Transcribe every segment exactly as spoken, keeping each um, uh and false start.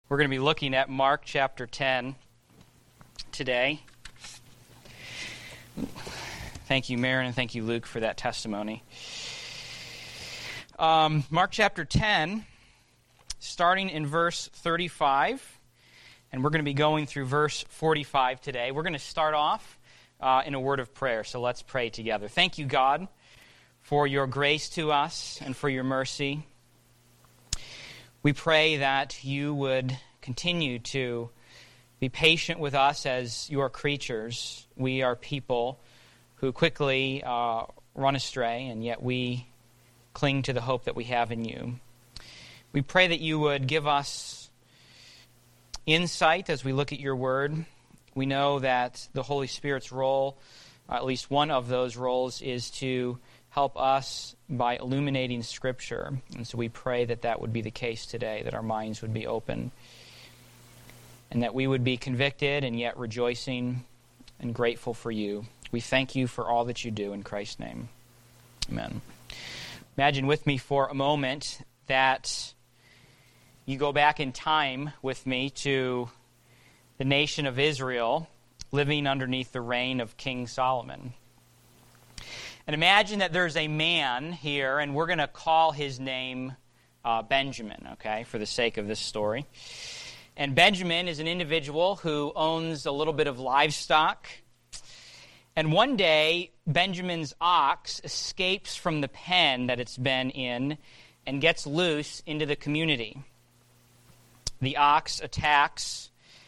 We're going to be looking at Mark chapter ten today. Thank you, Maren, and thank you, Luke, for that testimony. Um, Mark chapter ten, starting in verse thirty-five, and we're going to be going through verse forty-five today. We're going to start off uh, in a word of prayer, so let's pray together. Thank you, God, for your grace to us and for your mercy. We pray that you would continue to be patient with us as your creatures. We are people who quickly uh, run astray, and yet we cling to the hope that we have in you. We pray that you would give us insight as we look at your word. We know that the Holy Spirit's role, at least one of those roles, is to help us by illuminating Scripture. And so we pray that that would be the case today, that our minds would be open, and that we would be convicted and yet rejoicing and grateful for you. We thank you for all that you do in Christ's name. Amen. Imagine with me for a moment that you go back in time with me to the nation of Israel living underneath the reign of King Solomon. And imagine that there's a man here, and we're going to call his name uh, Benjamin, okay, for the sake of this story. And Benjamin is an individual who owns a little bit of livestock. And one day, Benjamin's ox escapes from the pen that it's been in and gets loose into the community. The ox attacks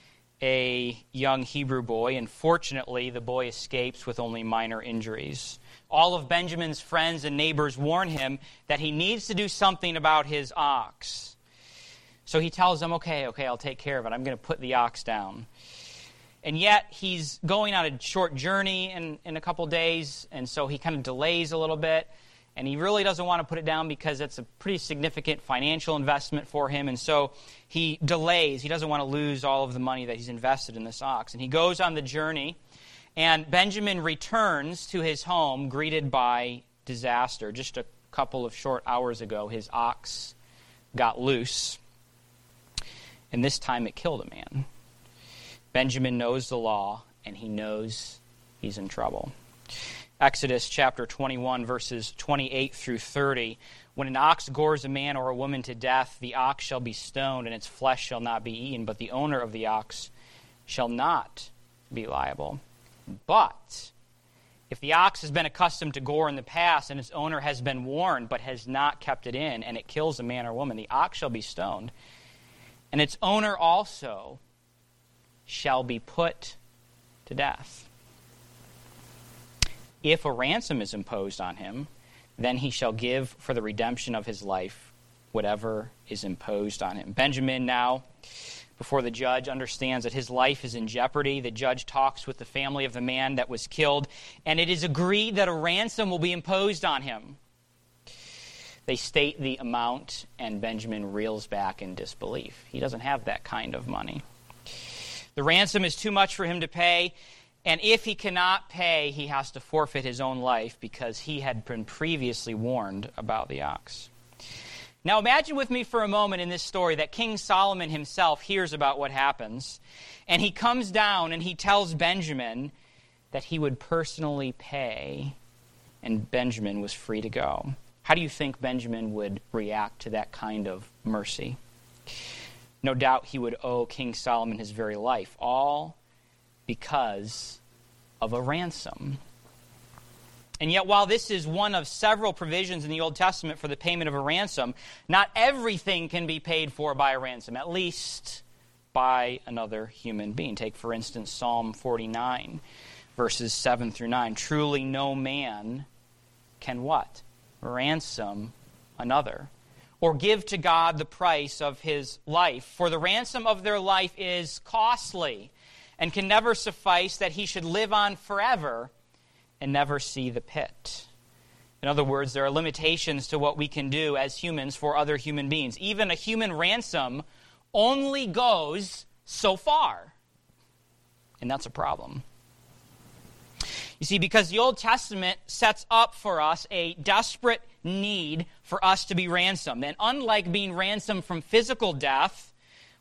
a young Hebrew boy, and fortunately, the boy escapes with only minor injuries. All of Benjamin's friends and neighbors warn him that he needs to do something about his ox. So he tells them, okay, okay, I'll take care of it. I'm going to put the ox down. And yet he's going on a short journey in, in a couple days, and so he kind of delays a little bit. And he really doesn't want to put it down because it's a pretty significant financial investment for him. And so he delays. He doesn't want to lose all of the money that he's invested in this ox. And he goes on the journey. And Benjamin returns to his home greeted by disaster. Just a couple of short hours ago, his ox got loose, and this time it killed a man. Benjamin knows the law, and he knows he's in trouble. Exodus chapter twenty-one, verses twenty-eight through thirty. When an ox gores a man or a woman to death, the ox shall be stoned, and its flesh shall not be eaten, but the owner of the ox shall not be liable. But if the ox has been accustomed to gore in the past, and its owner has been warned but has not kept it in, and it kills a man or woman, the ox shall be stoned, and its owner also shall be put to death. If a ransom is imposed on him, then he shall give for the redemption of his life whatever is imposed on him. Benjamin now, before the judge, understands that his life is in jeopardy. The judge talks with the family of the man that was killed, and it is agreed that a ransom will be imposed on him. They state the amount, and Benjamin reels back in disbelief. He doesn't have that kind of money. The ransom is too much for him to pay, and if he cannot pay, he has to forfeit his own life because he had been previously warned about the ox. Now imagine with me for a moment in this story that King Solomon himself hears about what happens, and he comes down and he tells Benjamin that he would personally pay, and Benjamin was free to go. How do you think Benjamin would react to that kind of mercy? No doubt he would owe King Solomon his very life, all because of a ransom. And yet, while this is one of several provisions in the Old Testament for the payment of a ransom, not everything can be paid for by a ransom, at least by another human being. Take, for instance, Psalm forty-nine, verses seven through nine. Truly no man can what? Ransom another, or give to God the price of his life. For the ransom of their life is costly, and can never suffice that he should live on forever and never see the pit. In other words, there are limitations to what we can do as humans for other human beings. Even a human ransom only goes so far. And that's a problem. You see, because the Old Testament sets up for us a desperate need for us to be ransomed. And unlike being ransomed from physical death,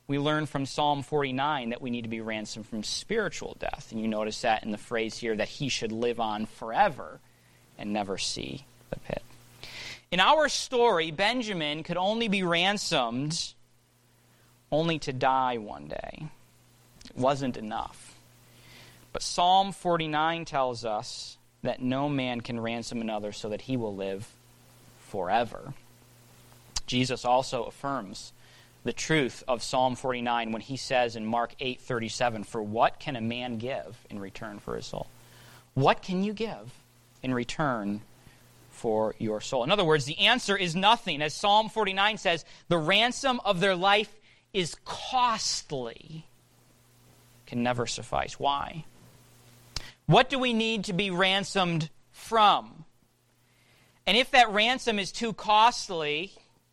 we learn from Psalm forty-nine that we need to be ransomed from spiritual death. And you notice that in the phrase here, that he should live on forever and never see the pit. In our story, Benjamin could only be ransomed only to die one day. It wasn't enough. But Psalm forty-nine tells us that no man can ransom another so that he will live forever. Jesus also affirms the truth of Psalm forty-nine when he says in Mark eight thirty-seven, "For what can a man give in return for his soul?" What can you give in return for your soul? In other words, the answer is nothing. As Psalm forty-nine says, the ransom of their life is costly, can never suffice. Why? What do we need to be ransomed from? And if that ransom is too costly,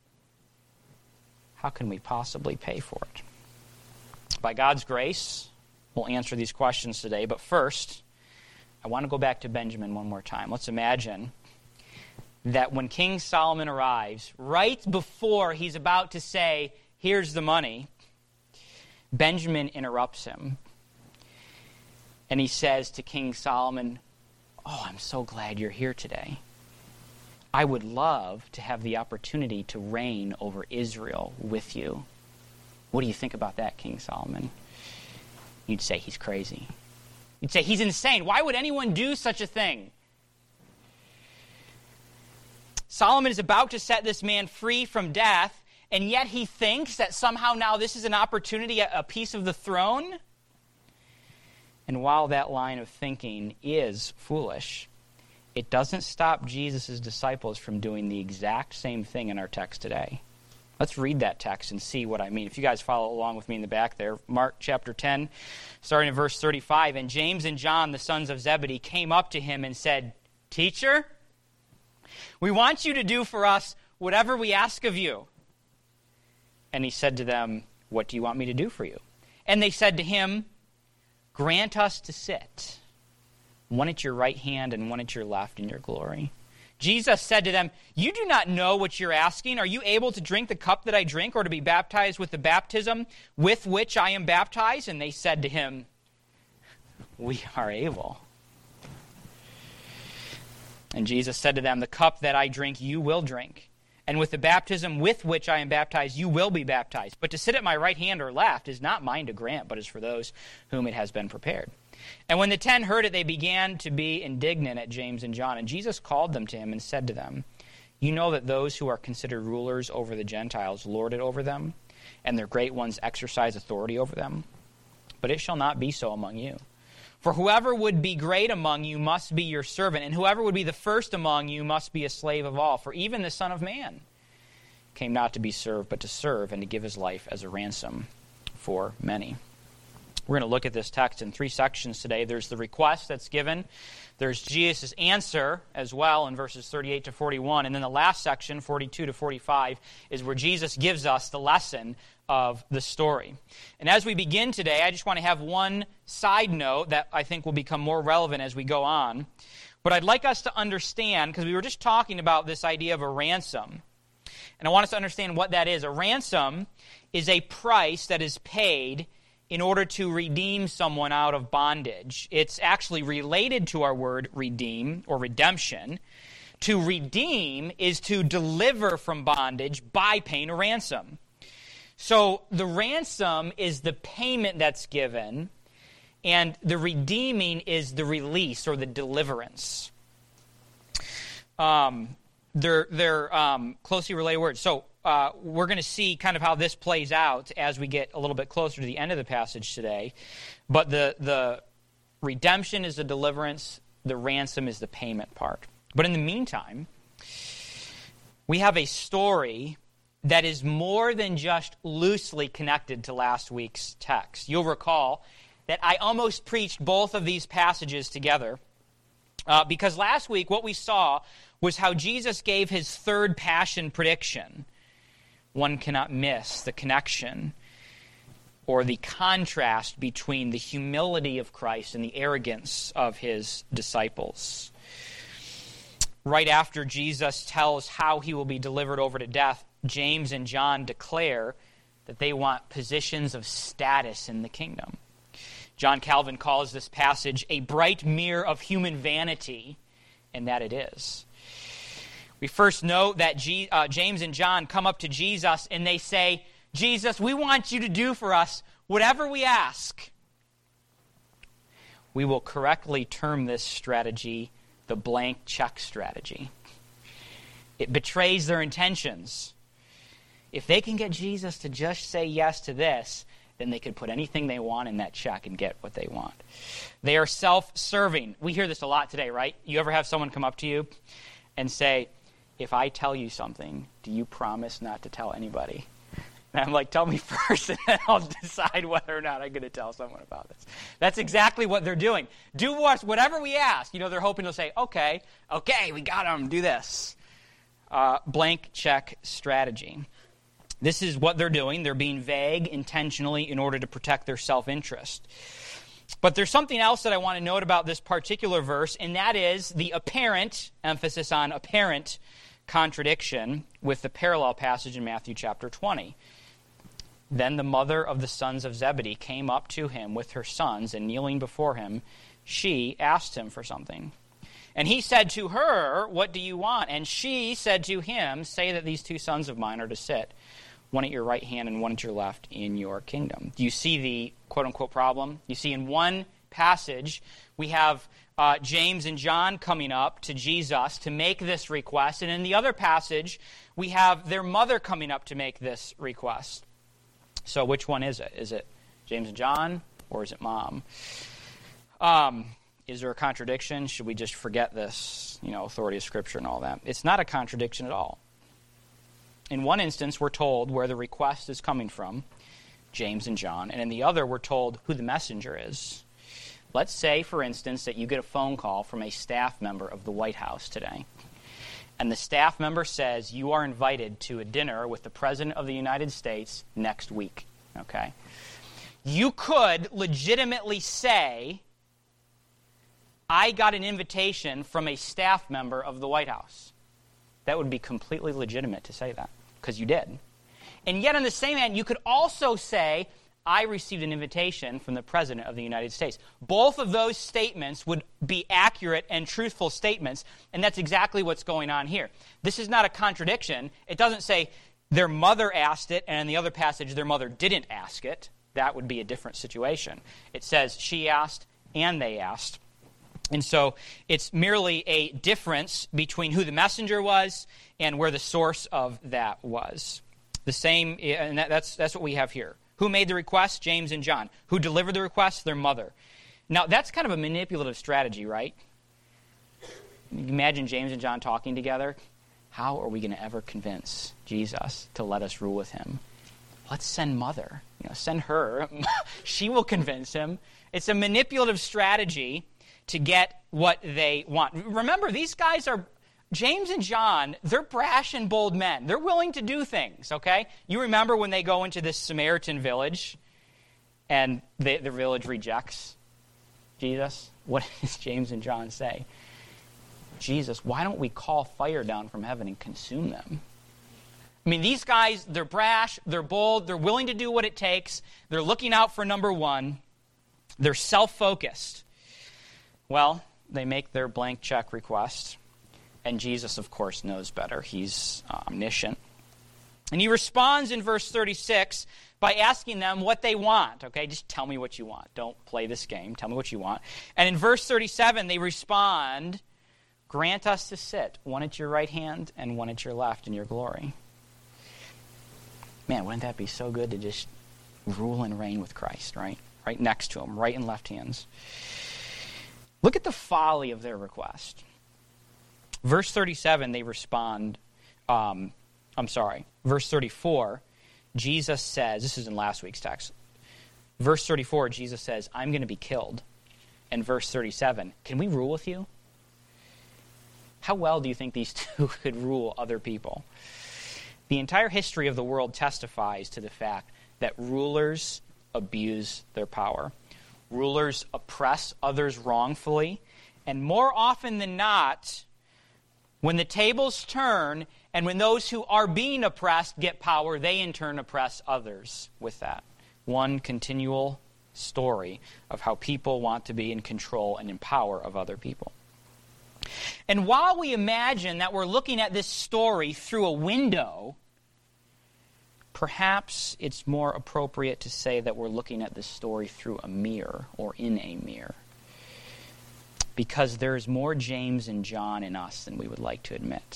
how can we possibly pay for it? By God's grace, we'll answer these questions today. But first, I want to go back to Benjamin one more time. Let's imagine that when King Solomon arrives, right before he's about to say, "Here's the money," Benjamin interrupts him. And he says to King Solomon, "Oh, I'm so glad you're here today. I would love to have the opportunity to reign over Israel with you. What do you think about that, King Solomon?" You'd say he's crazy. You'd say he's insane. Why would anyone do such a thing? Solomon is about to set this man free from death, and yet he thinks that somehow now this is an opportunity, a piece of the throne. And while that line of thinking is foolish, it doesn't stop Jesus' disciples from doing the exact same thing in our text today. Let's read that text and see what I mean. If you guys follow along with me in the back there, Mark chapter ten, starting in verse thirty-five, "And James and John, the sons of Zebedee, came up to him and said, 'Teacher, we want you to do for us whatever we ask of you.' And he said to them, 'What do you want me to do for you?' And they said to him, 'Grant us to sit, one at your right hand and one at your left in your glory.' Jesus said to them, 'You do not know what you're asking. Are you able to drink the cup that I drink, or to be baptized with the baptism with which I am baptized?' And they said to him, 'We are able.' And Jesus said to them, 'The cup that I drink you will drink, and with the baptism with which I am baptized you will be baptized. But to sit at my right hand or left is not mine to grant, but is for those whom it has been prepared.' And when the ten heard it, they began to be indignant at James and John. And Jesus called them to him and said to them, 'You know that those who are considered rulers over the Gentiles lord it over them, and their great ones exercise authority over them. But it shall not be so among you. For whoever would be great among you must be your servant, and whoever would be the first among you must be a slave of all. For even the Son of Man came not to be served, but to serve, and to give his life as a ransom for many.'" We're going to look at this text in three sections today. There's the request that's given. There's Jesus' answer as well in verses thirty-eight to forty-one. And then the last section, forty-two to forty-five, is where Jesus gives us the lesson of the story. And as we begin today, I just want to have one side note that I think will become more relevant as we go on. But I'd like us to understand, because we were just talking about this idea of a ransom. And I want us to understand what that is. A ransom is a price that is paid in order to redeem someone out of bondage. It's actually related to our word redeem or redemption. To redeem is to deliver from bondage by paying a ransom. So the ransom is the payment that's given, and the redeeming is the release or the deliverance. Um, they're they're um, closely related words. So uh, we're going to see kind of how this plays out as we get a little bit closer to the end of the passage today. But the the redemption is the deliverance. The ransom is the payment part. But in the meantime, we have a story that is more than just loosely connected to last week's text. You'll recall that I almost preached both of these passages together uh, because last week what we saw was how Jesus gave his third passion prediction. One cannot miss the connection or the contrast between the humility of Christ and the arrogance of his disciples. Right after Jesus tells how he will be delivered over to death, James and John declare that they want positions of status in the kingdom. John Calvin calls this passage a bright mirror of human vanity, and that it is. We first note that G, uh, James and John come up to Jesus and they say, Jesus, we want you to do for us whatever we ask. We will correctly term this strategy the blank check strategy. It betrays their intentions. If they can get Jesus to just say yes to this, then they could put anything they want in that check and get what they want. They are self-serving. We hear this a lot today, right? You ever have someone come up to you and say, if I tell you something, do you promise not to tell anybody? And I'm like, tell me first, and then I'll decide whether or not I'm going to tell someone about this. That's exactly what they're doing. Do whatever we ask. You know, they're hoping they'll say, okay, okay, we got them, do this. Uh, blank check strategy. This is what they're doing. They're being vague intentionally in order to protect their self-interest. But there's something else that I want to note about this particular verse, and that is the apparent, emphasis on apparent, contradiction with the parallel passage in Matthew chapter twenty. Then the mother of the sons of Zebedee came up to him with her sons, and kneeling before him, she asked him for something. And he said to her, what do you want? And she said to him, say that these two sons of mine are to sit, one at your right hand and one at your left in your kingdom. Do you see the quote-unquote problem? You see in one passage, we have uh, James and John coming up to Jesus to make this request. And in the other passage, we have their mother coming up to make this request. So which one is it? Is it James and John, or is it mom? Um, is there a contradiction? Should we just forget this, you know, authority of Scripture and all that? It's not a contradiction at all. In one instance, we're told where the request is coming from, James and John, and in the other, we're told who the messenger is. Let's say, for instance, that you get a phone call from a staff member of the White House today, and the staff member says you are invited to a dinner with the President of the United States next week, okay? You could legitimately say, I got an invitation from a staff member of the White House. That would be completely legitimate to say that, because you did. And yet, on the same hand, you could also say, I received an invitation from the President of the United States. Both of those statements would be accurate and truthful statements, and that's exactly what's going on here. This is not a contradiction. It doesn't say their mother asked it, and in the other passage, their mother didn't ask it. That would be a different situation. It says she asked and they asked. And so it's merely a difference between who the messenger was and where the source of that was. The same, and that, that's that's what we have here. Who made the request? James and John. Who delivered the request? Their mother. Now, that's kind of a manipulative strategy, right? Imagine James and John talking together. How are we going to ever convince Jesus to let us rule with him? Let's send mother. You know, send her. She will convince him. It's a manipulative strategy to get what they want. Remember, these guys are, James and John, they're brash and bold men. They're willing to do things, okay? You remember when they go into this Samaritan village and they, the village rejects Jesus? What does James and John say? Jesus, why don't we call fire down from heaven and consume them? I mean, these guys, they're brash, they're bold, they're willing to do what it takes, they're looking out for number one, they're self-focused. Well, they make their blank check request, and Jesus, of course, knows better. He's omniscient. And he responds in verse thirty-six by asking them what they want. Okay, just tell me what you want. Don't play this game. Tell me what you want. And in verse thirty-seven, they respond, grant us to sit, one at your right hand and one at your left in your glory. Man, wouldn't that be so good to just rule and reign with Christ, right? Right next to him, right and left hands. Look at the folly of their request. Verse thirty-seven, they respond, um, I'm sorry, verse thirty-four, Jesus says, this is in last week's text, verse thirty-four, Jesus says, I'm going to be killed. And verse thirty-seven, can we rule with you? How well do you think these two could rule other people? The entire history of the world testifies to the fact that rulers abuse their power. Rulers oppress others wrongfully, and more often than not, when the tables turn And when those who are being oppressed get power, they in turn oppress others with that. One continual story of how people want to be in control and in power of other people. And while we imagine that we're looking at this story through a window, perhaps it's more appropriate to say that we're looking at this story through a mirror or in a mirror. Because there's more James and John in us than we would like to admit.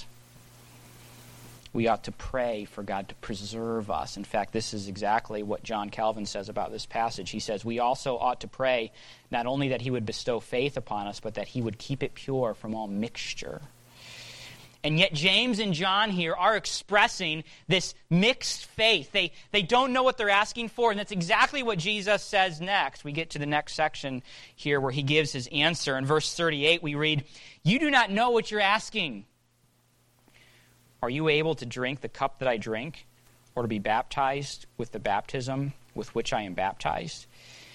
We ought to pray for God to preserve us. In fact, this is exactly what John Calvin says about this passage. He says, we also ought to pray not only that he would bestow faith upon us, but that he would keep it pure from all mixture. And yet James and John here are expressing this mixed faith. They, they don't know what they're asking for, and that's exactly what Jesus says next. We get to the next section here where he gives his answer. In verse thirty-eight we read, "You do not know what you're asking. Are you able to drink the cup that I drink, or to be baptized with the baptism with which I am baptized?"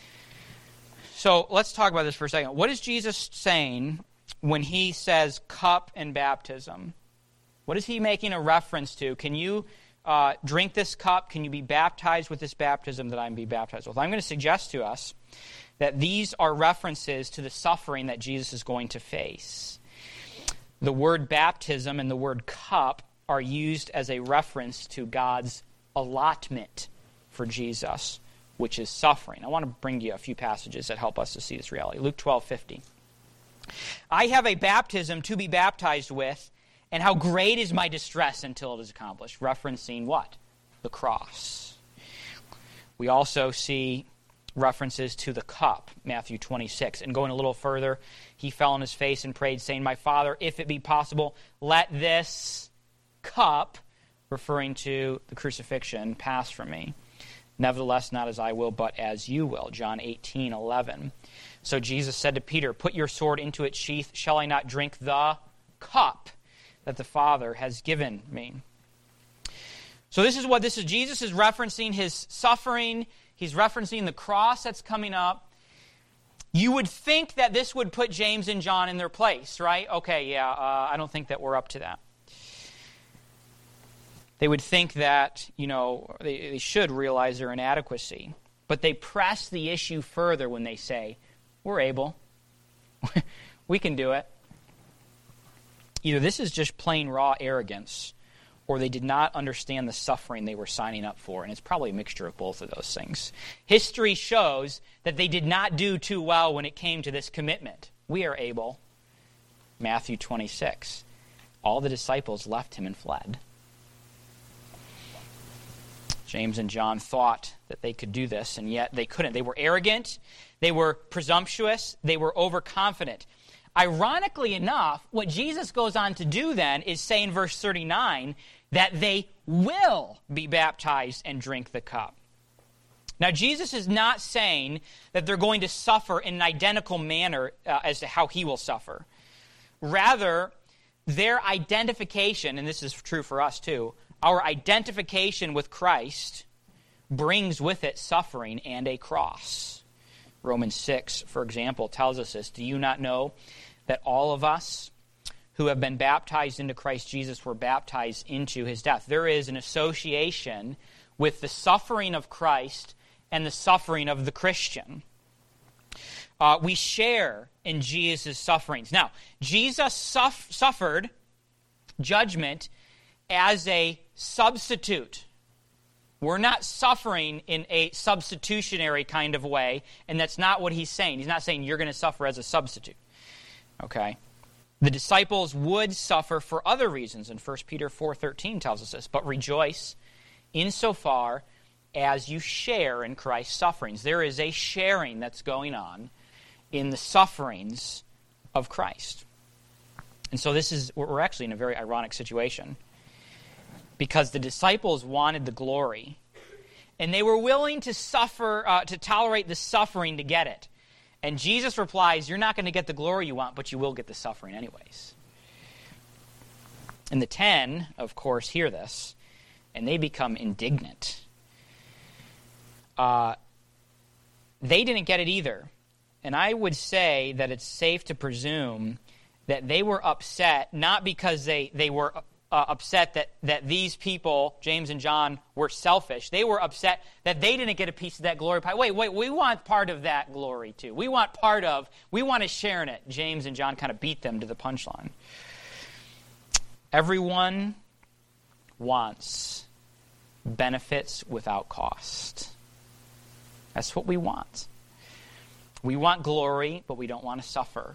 So let's talk about this for a second. What is Jesus saying when he says cup and baptism? What is he making a reference to? Can you uh, drink this cup? Can you be baptized with this baptism that I'm be baptized with? I'm going to suggest to us that these are references to the suffering that Jesus is going to face. The word baptism and the word cup are used as a reference to God's allotment for Jesus, which is suffering. I want to bring you a few passages that help us to see this reality. Luke twelve fifty. "I have a baptism to be baptized with, and how great is my distress until it is accomplished." Referencing what? The cross. We also see references to the cup, Matthew twenty-six. And going a little further, he fell on his face and prayed, saying, "My Father, if it be possible, let this cup," referring to the crucifixion, "pass from me. Nevertheless, not as I will, but as you will." John eighteen eleven. So Jesus said to Peter, "Put your sword into its sheath. Shall I not drink the cup that the Father has given me?" So this is what this is. Jesus is referencing his suffering. He's referencing the cross that's coming up. You would think that this would put James and John in their place, right? Okay, yeah, uh, I don't think that we're up to that. They would think that, you know, they, they should realize their inadequacy. But they press the issue further when they say, we're able. We can do it. Either this is just plain raw arrogance, or they did not understand the suffering they were signing up for. And it's probably a mixture of both of those things. History shows that they did not do too well when it came to this commitment. We are able. Matthew twenty-six. All the disciples left him and fled. James and John thought that they could do this, and yet they couldn't. They were arrogant, they were presumptuous, they were overconfident. Ironically enough, what Jesus goes on to do then is say in verse thirty-nine that they will be baptized and drink the cup. Now, Jesus is not saying that they're going to suffer in an identical manner uh, as to how he will suffer. Rather, their identification, and this is true for us too, our identification with Christ brings with it suffering and a cross. Romans six, for example, tells us this. Do you not know that all of us who have been baptized into Christ Jesus were baptized into his death? There is an association with the suffering of Christ and the suffering of the Christian. Uh, we share in Jesus' sufferings. Now, Jesus suff- suffered judgment as a substitute. We're not suffering in a substitutionary kind of way, and that's not what he's saying. He's not saying you're going to suffer as a substitute. Okay? The disciples would suffer for other reasons, and First Peter four thirteen tells us this. But rejoice insofar as you share in Christ's sufferings. There is a sharing that's going on in the sufferings of Christ. And so this is, we're actually in a very ironic situation, because the disciples wanted the glory, and they were willing to suffer, uh, to tolerate the suffering to get it. And Jesus replies, you're not going to get the glory you want, but you will get the suffering anyways. And the ten, of course, hear this, and they become indignant. Uh, they didn't get it either. And I would say that it's safe to presume that they were upset, not because they, they were uh, upset that, that these people, James and John, were selfish. They were upset that they didn't get a piece of that glory pie. Wait, wait, we want part of that glory too. We want part of, we want to share in it. James and John kind of beat them to the punchline. Everyone wants benefits without cost. That's what we want. We want glory, but we don't want to suffer.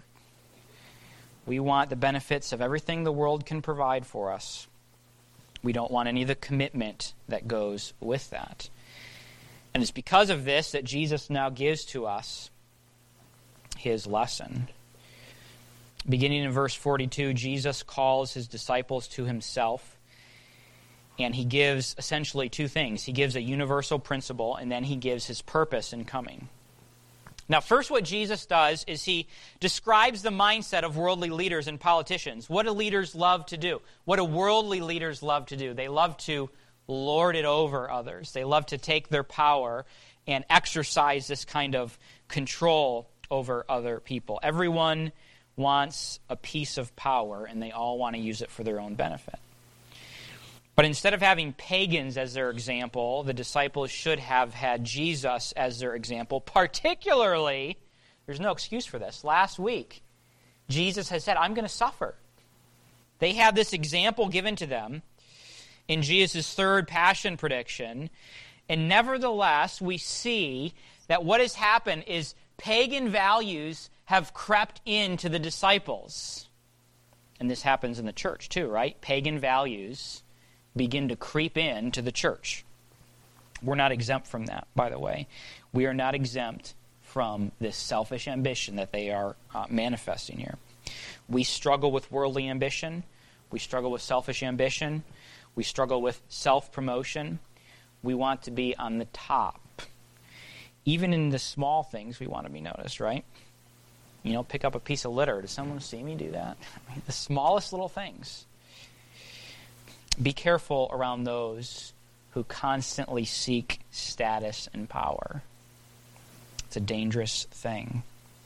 We want the benefits of everything the world can provide for us. We don't want any of the commitment that goes with that. And it's because of this that Jesus now gives to us his lesson. Beginning in verse forty-two, Jesus calls his disciples to himself, and he gives essentially two things. He gives a universal principle, and then he gives his purpose in coming. Now, first what Jesus does is he describes the mindset of worldly leaders and politicians. What do leaders love to do? What do worldly leaders love to do? They love to lord it over others. They love to take their power and exercise this kind of control over other people. Everyone wants a piece of power, and they all want to use it for their own benefit. But instead of having pagans as their example, the disciples should have had Jesus as their example. Particularly, there's no excuse for this. Last week, Jesus has said, I'm going to suffer. They have this example given to them in Jesus' third passion prediction. And nevertheless, we see that what has happened is pagan values have crept into the disciples. And this happens in the church too, right? Pagan values begin to creep into the church. We're not exempt from that, by the way. We are not exempt from this selfish ambition that they are uh, manifesting here. We struggle with worldly ambition. We struggle with selfish ambition. We struggle with self-promotion. We want to be on the top. Even in the small things, we want to be noticed, right? You know, pick up a piece of litter. Does someone see me do that? I mean, the smallest little things. Be careful around those who constantly seek status and power. It's a dangerous thing.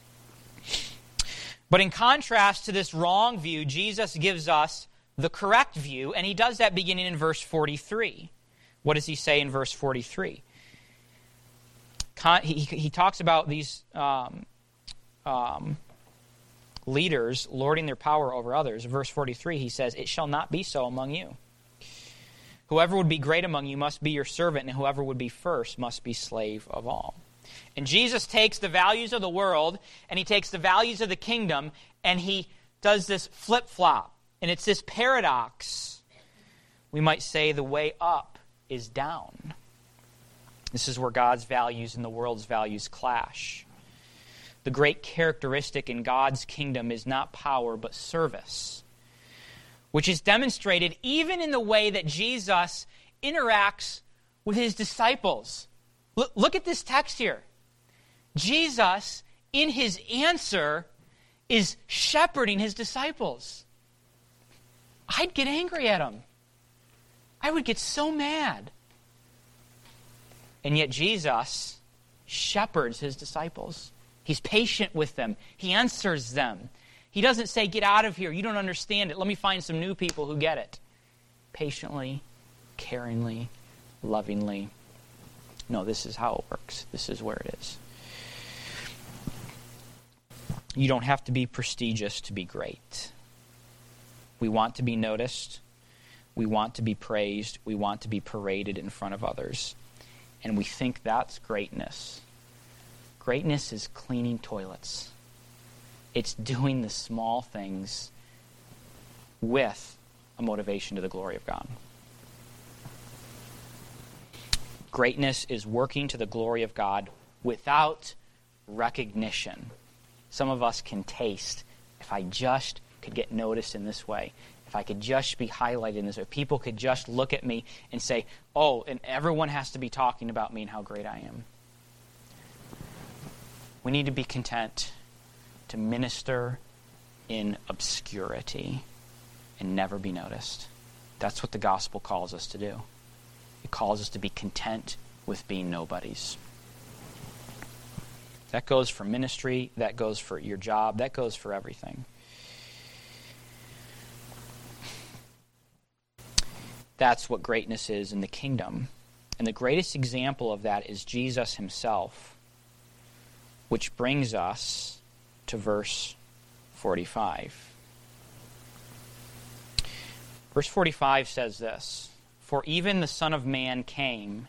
But in contrast to this wrong view, Jesus gives us the correct view, and he does that beginning in verse forty-three. What does he say in verse forty-three? Con- he, he talks about these um, um, leaders lording their power over others. Verse forty-three, he says, "It shall not be so among you. Whoever would be great among you must be your servant, and whoever would be first must be slave of all." And Jesus takes the values of the world, and he takes the values of the kingdom, and he does this flip-flop. And it's this paradox. We might say the way up is down. This is where God's values and the world's values clash. The great characteristic in God's kingdom is not power, but service, which is demonstrated even in the way that Jesus interacts with his disciples. Look, look at this text here. Jesus, in his answer, is shepherding his disciples. I'd get angry at him. I would get so mad. And yet Jesus shepherds his disciples. He's patient with them. He answers them. He doesn't say, get out of here. You don't understand it. Let me find some new people who get it. Patiently, caringly, lovingly. No, this is how it works. This is where it is. You don't have to be prestigious to be great. We want to be noticed. We want to be praised. We want to be paraded in front of others. And we think that's greatness. Greatness is cleaning toilets. It's doing the small things with a motivation to the glory of God. Greatness is working to the glory of God without recognition. Some of us can taste, if I just could get noticed in this way, if I could just be highlighted in this way, people could just look at me and say, oh, and everyone has to be talking about me and how great I am. We need to be content to minister in obscurity and never be noticed. That's what the gospel calls us to do. It calls us to be content with being nobodies. That goes for ministry, that goes for your job, that goes for everything. That's what greatness is in the kingdom. And the greatest example of that is Jesus himself, which brings us to verse forty-five. Verse forty-five says this, "For even the Son of Man came,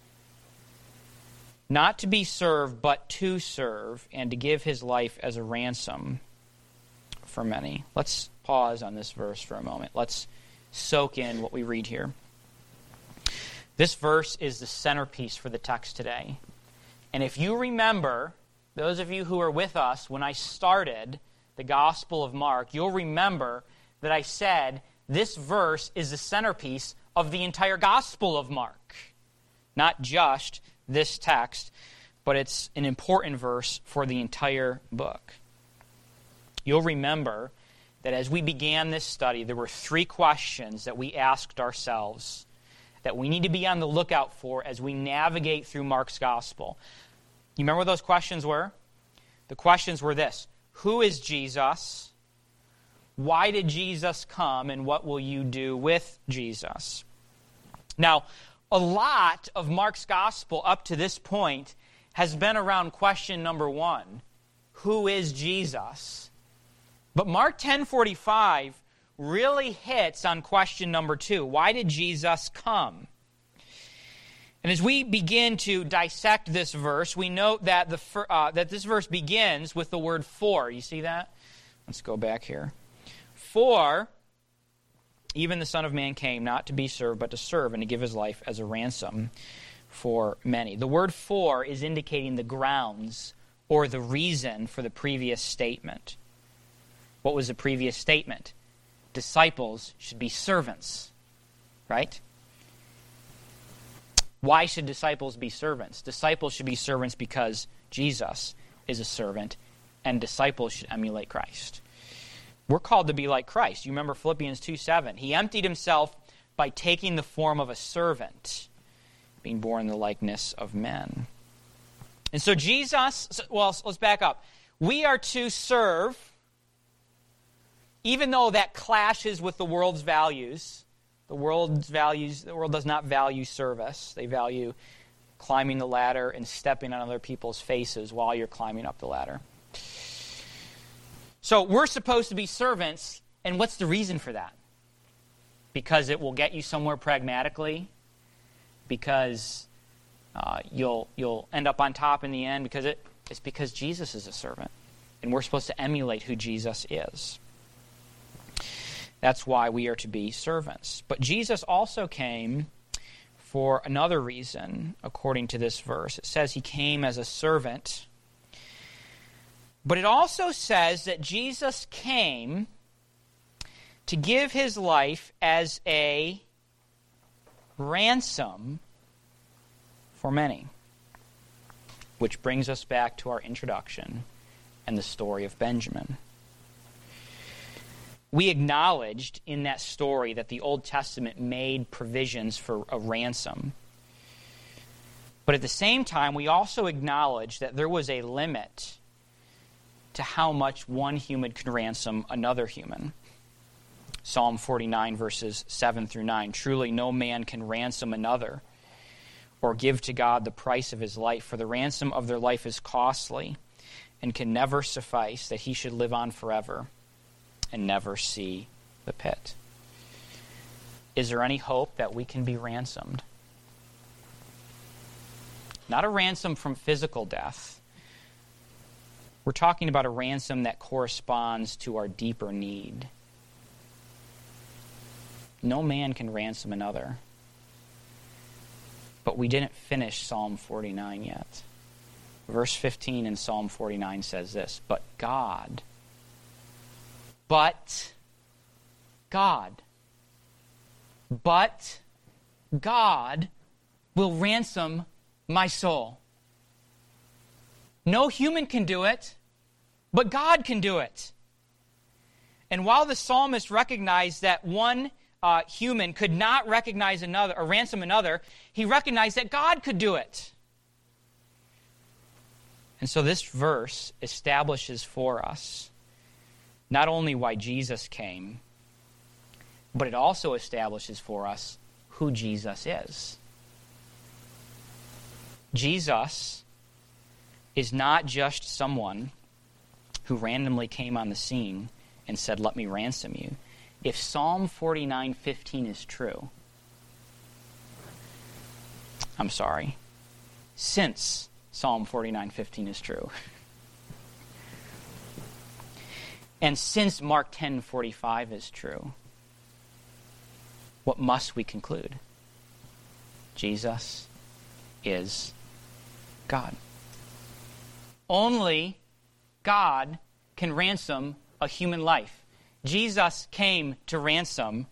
not to be served, but to serve, and to give his life as a ransom for many." Let's pause on this verse for a moment. Let's soak in what we read here. This verse is the centerpiece for the text today. And if you remember, those of you who are with us, when I started the Gospel of Mark, you'll remember that I said this verse is the centerpiece of the entire Gospel of Mark. Not just this text, but it's an important verse for the entire book. You'll remember that as we began this study, there were three questions that we asked ourselves that we need to be on the lookout for as we navigate through Mark's Gospel. You remember what those questions were? The questions were this: who is Jesus? Why did Jesus come? And what will you do with Jesus? Now, a lot of Mark's Gospel up to this point has been around question number one: who is Jesus? But Mark ten forty-five really hits on question number two: why did Jesus come? And as we begin to dissect this verse, we note that the uh, that this verse begins with the word "for." You see that? Let's go back here. For even the Son of Man came not to be served, but to serve, and to give his life as a ransom for many. The word "for" is indicating the grounds or the reason for the previous statement. What was the previous statement? Disciples should be servants, right? Why should disciples be servants? Disciples should be servants because Jesus is a servant, and disciples should emulate Christ. We're called to be like Christ. You remember Philippians two seven. He emptied himself by taking the form of a servant, being born in the likeness of men. And so Jesus, well, let's back up. We are to serve, even though that clashes with the world's values. The world's values, the world does not value service. They value climbing the ladder and stepping on other people's faces while you're climbing up the ladder. So we're supposed to be servants, and what's the reason for that? Because it will get you somewhere pragmatically, because uh, you'll you'll end up on top in the end, because it, it's because Jesus is a servant, and we're supposed to emulate who Jesus is. That's why we are to be servants. But Jesus also came for another reason, according to this verse. It says he came as a servant. But it also says that Jesus came to give his life as a ransom for many. Which brings us back to our introduction and the story of Benjamin. We acknowledged in that story that the Old Testament made provisions for a ransom. But at the same time, we also acknowledged that there was a limit to how much one human could ransom another human. Psalm forty-nine, verses seven through nine. Truly no man can ransom another or give to God the price of his life, for the ransom of their life is costly and can never suffice, that he should live on forever and never see the pit. Is there any hope that we can be ransomed? Not a ransom from physical death. We're talking about a ransom that corresponds to our deeper need. No man can ransom another. But we didn't finish Psalm forty-nine yet. Verse fifteen in Psalm forty-nine says this: But God, but God, but God will ransom my soul. No human can do it, but God can do it. And while the psalmist recognized that one uh, human could not recognize another or ransom another, he recognized that God could do it. And so this verse establishes for us not only why Jesus came, but it also establishes for us who Jesus is. Jesus is not just someone who randomly came on the scene and said, "Let me ransom you." If Psalm forty-nine fifteen is true, I'm sorry, since Psalm forty-nine fifteen is true, and since Mark ten forty-five is true, what must we conclude? Jesus is God. Only God can ransom a human life. Jesus came to ransom,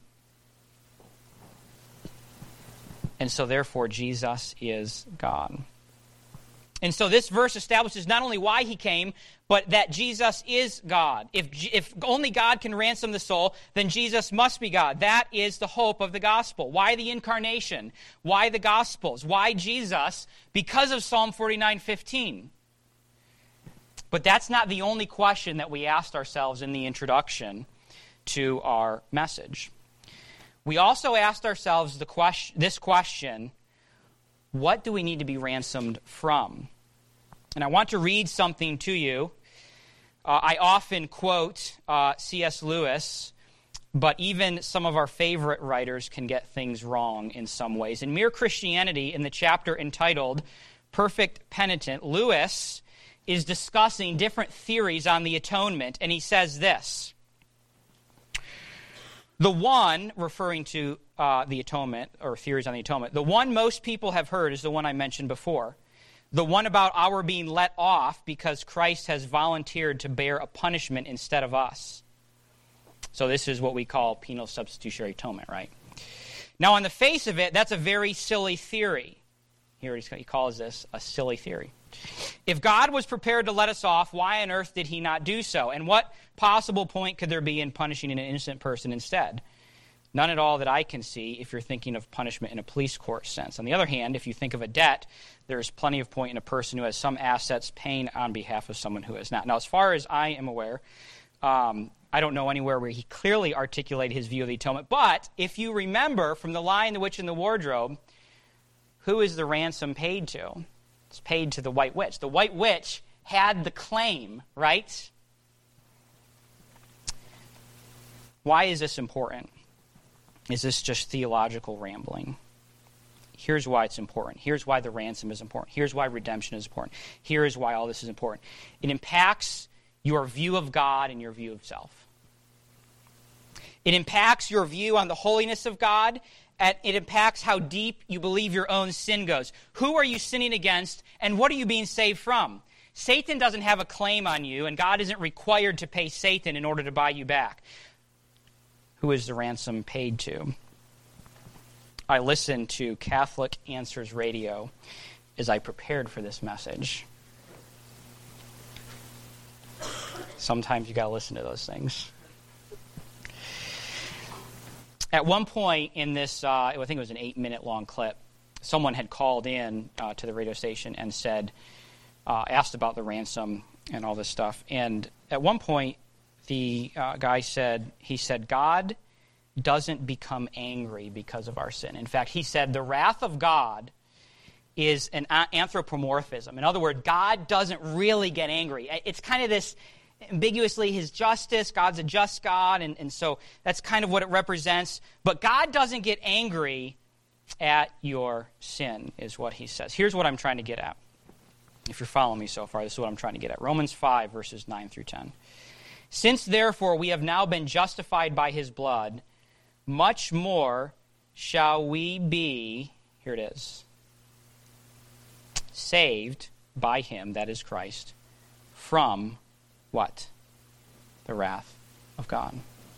and so therefore Jesus is God. And so this verse establishes not only why he came, but that Jesus is God. If, if only God can ransom the soul, then Jesus must be God. That is the hope of the gospel. Why the incarnation? Why the gospels? Why Jesus? Because of Psalm forty-nine fifteen. But that's not the only question that we asked ourselves in the introduction to our message. We also asked ourselves the question, this question, what do we need to be ransomed from? And I want to read something to you. Uh, I often quote uh, C S Lewis, but even some of our favorite writers can get things wrong in some ways. In Mere Christianity, in the chapter entitled Perfect Penitent, Lewis is discussing different theories on the atonement, and he says this: the one, referring to uh, the atonement, or theories on the atonement, the one most people have heard is the one I mentioned before. The one about our being let off because Christ has volunteered to bear a punishment instead of us. So this is what we call penal substitutionary atonement, right? Now, on the face of it, that's a very silly theory. Here he calls this a silly theory. If God was prepared to let us off, why on earth did he not do so? And what possible point could there be in punishing an innocent person instead? None at all that I can see if you're thinking of punishment in a police court sense. On the other hand, if you think of a debt, there's plenty of point in a person who has some assets paying on behalf of someone who has not. Now, as far as I am aware, um, I don't know anywhere where he clearly articulated his view of the atonement. But if you remember from The Lion, the Witch, and the Wardrobe, who is the ransom paid to? It's paid to the White Witch. The White Witch had the claim, right? Why is this important? Is this just theological rambling? Here's why it's important. Here's why the ransom is important. Here's why redemption is important. Here is why all this is important. It impacts your view of God and your view of self. It impacts your view on the holiness of God. And it impacts how deep you believe your own sin goes. Who are you sinning against, and what are you being saved from? Satan doesn't have a claim on you, and God isn't required to pay Satan in order to buy you back. Who is the ransom paid to? I listened to Catholic Answers Radio as I prepared for this message. Sometimes you got to listen to those things. At one point in this, uh, I think it was an eight-minute long clip, someone had called in uh, to the radio station and said, uh, asked about the ransom and all this stuff. And at one point, the uh, guy said, he said, God doesn't become angry because of our sin. In fact, he said the wrath of God is an anthropomorphism. In other words, God doesn't really get angry. It's kind of this ambiguously his justice. God's a just God, and, and so that's kind of what it represents. But God doesn't get angry at your sin, is what he says. Here's what I'm trying to get at. If you're following me so far, this is what I'm trying to get at. Romans five, verses nine through ten. Since, therefore, we have now been justified by his blood, much more shall we be, here it is, saved by him, that is Christ, from what? The wrath of God.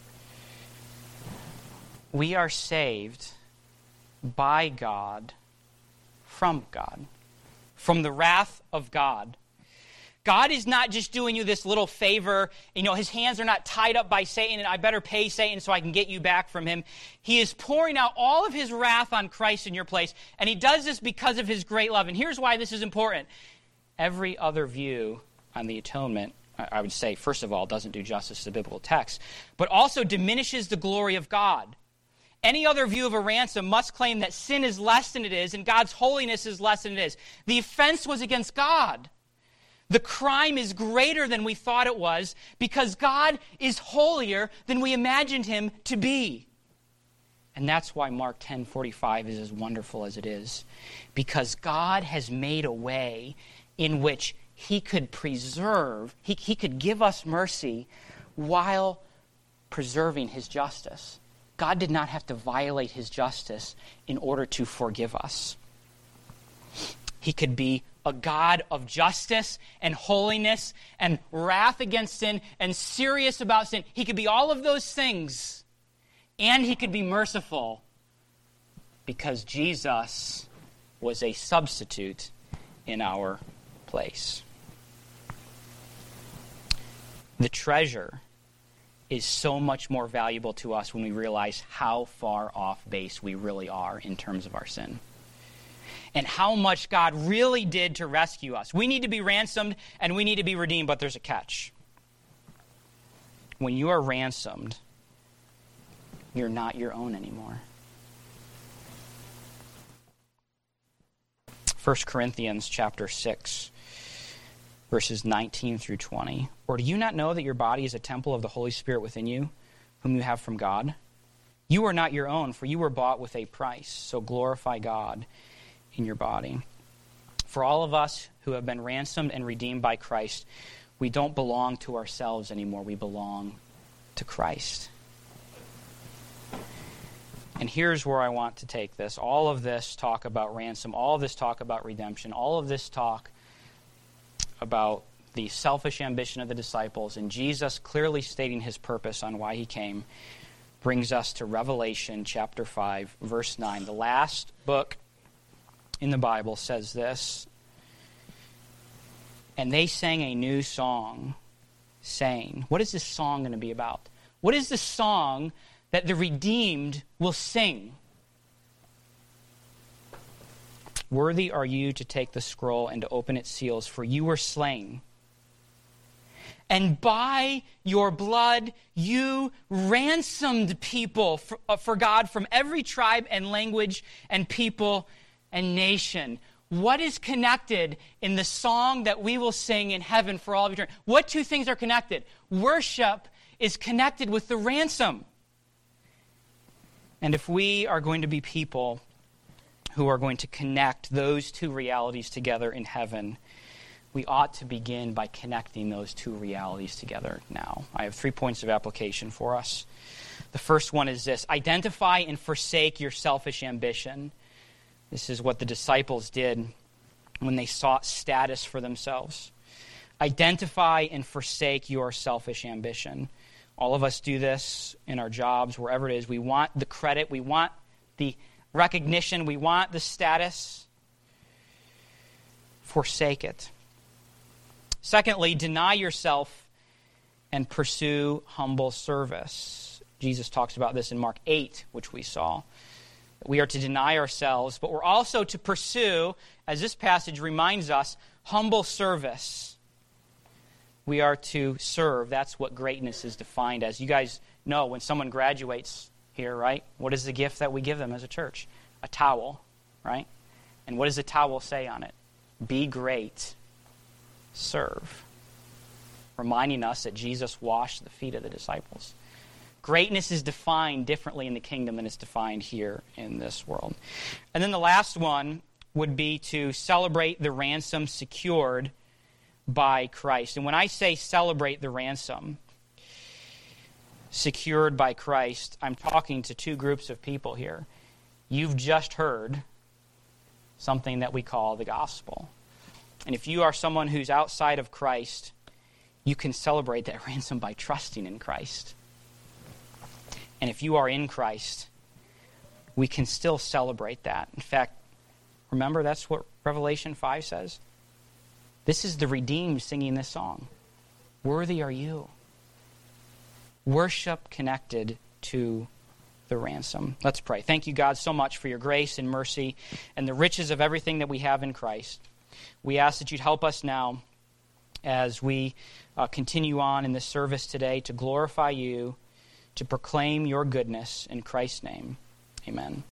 We are saved by God, from God, from the wrath of God. God is not just doing you this little favor. You know, his hands are not tied up by Satan, and I better pay Satan so I can get you back from him. He is pouring out all of his wrath on Christ in your place, and he does this because of his great love. And here's why this is important. Every other view on the atonement, I would say, first of all, doesn't do justice to the biblical text, but also diminishes the glory of God. Any other view of a ransom must claim that sin is less than it is and God's holiness is less than it is. The offense was against God. The crime is greater than we thought it was because God is holier than we imagined him to be. And that's why Mark ten forty-five is as wonderful as it is. Because God has made a way in which he could preserve, he, he could give us mercy while preserving his justice. God did not have to violate his justice in order to forgive us. He could be a God of justice and holiness and wrath against sin and serious about sin. He could be all of those things. And he could be merciful because Jesus was a substitute in our place. The treasure is so much more valuable to us when we realize how far off base we really are in terms of our sin. And how much God really did to rescue us. We need to be ransomed and we need to be redeemed, but there's a catch. When you are ransomed, you're not your own anymore. First Corinthians chapter six, verses nineteen through twenty. Or do you not know that your body is a temple of the Holy Spirit within you, whom you have from God? You are not your own, for you were bought with a price. So glorify God in your body. For all of us who have been ransomed and redeemed by Christ, we don't belong to ourselves anymore. We belong to Christ. And here's where I want to take this. All of this talk about ransom, all of this talk about redemption, all of this talk about the selfish ambition of the disciples, and Jesus clearly stating his purpose on why he came, brings us to Revelation chapter five, verse nine. The last book in the Bible says this, and they sang a new song, saying, what is this song going to be about? What is the song that the redeemed will sing? Worthy are you to take the scroll and to open its seals, for you were slain. And by your blood you ransomed people for, uh, for God from every tribe and language and people and nation. What is connected in the song that we will sing in heaven for all of eternity? What two things are connected? Worship is connected with the ransom. And if we are going to be people who are going to connect those two realities together in heaven, we ought to begin by connecting those two realities together now. I have three points of application for us. The first one is this: identify and forsake your selfish ambition. This is what the disciples did when they sought status for themselves. Identify and forsake your selfish ambition. All of us do this in our jobs, wherever it is. We want the credit, we want the recognition, we want the status. Forsake it. Secondly, deny yourself and pursue humble service. Jesus talks about this in Mark eight, which we saw. We are to deny ourselves, but we're also to pursue, as this passage reminds us, humble service. We are to serve. That's what greatness is defined as. You guys know when someone graduates here, right? What is the gift that we give them as a church? A towel, right? And what does the towel say on it? Be great, serve. Reminding us that Jesus washed the feet of the disciples. Greatness is defined differently in the kingdom than it's defined here in this world. And then the last one would be to celebrate the ransom secured by Christ. And when I say celebrate the ransom secured by Christ, I'm talking to two groups of people here. You've just heard something that we call the gospel. And if you are someone who's outside of Christ, you can celebrate that ransom by trusting in Christ. And if you are in Christ, we can still celebrate that. In fact, remember that's what Revelation five says? This is the redeemed singing this song. Worthy are you. Worship connected to the ransom. Let's pray. Thank you, God, so much for your grace and mercy and the riches of everything that we have in Christ. We ask that you'd help us now as we uh, continue on in this service today to glorify you, to proclaim your goodness in Christ's name. Amen.